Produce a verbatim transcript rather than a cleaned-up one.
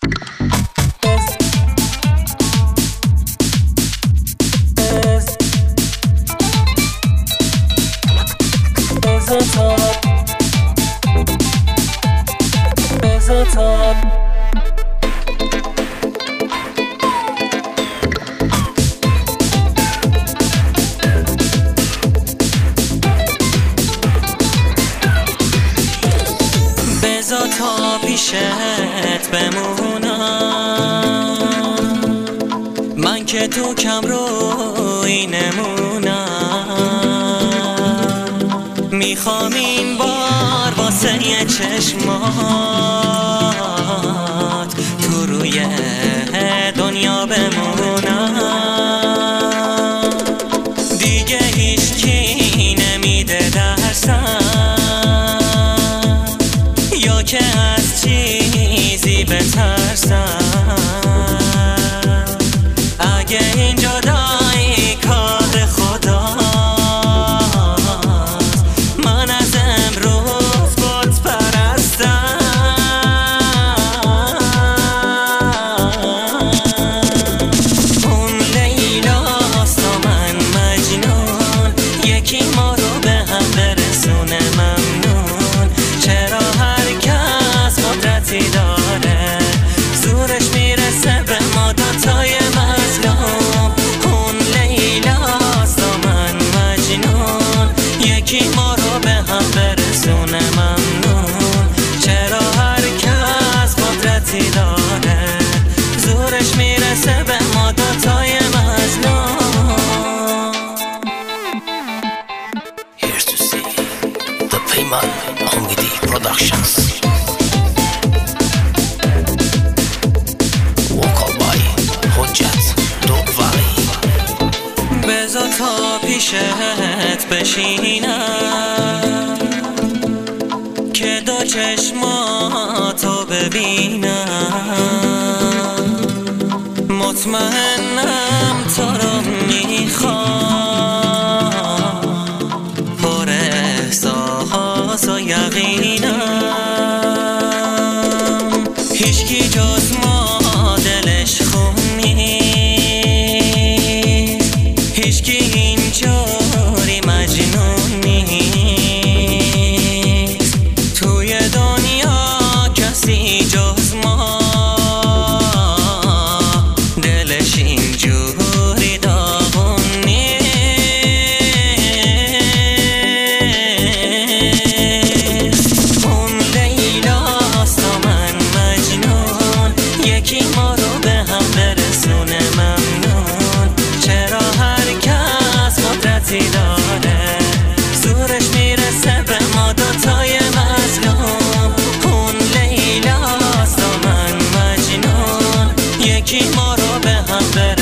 بذار تا پیشت بمونم، من که تو کم روی نمونم. میخوام این بار واسه یه چشمات تو روی دنیا بمونم. دیگه هیچکی نمیده درسم یا که از چیزی بترسم. اگه این جدایی کار خداست، من از امروز بت پرستم. اون لیلاست و من مجنون، یکی ما رو به هم برسونه ممنون. چرا هر کس قدرتی داره، زورش میرسه به ما دوتای مظلوم. اون لیلاست و من مجنون، یکی ما رو به هم برسونه ممنون. چرا هر کس قدرتی داره، زورش میرسه به ما دوتای مظلوم. Here's to see the Payman Omidi Productions. Vocal by Hojjat Dogvali. بذار تا پیشت بشینم که دو چشماتو ببینم. مطمئنم تو رو میخوام، پر احساس و یقینم. هیچکی جز ما دلش خون نیست، هیچکی اینجوری مجنون نیست. توی دنیا کسی جز ما دلش اینجوری داغون نیست. اون لیلاست و من مجنون، یکی ما رو به هم برسونه ممنون. چرا هر کس قدرتی داره، زورش میرسه به ما دوتای مظلوم. اون لیلاست و من مجنون، یکی ما رو به هم برسونه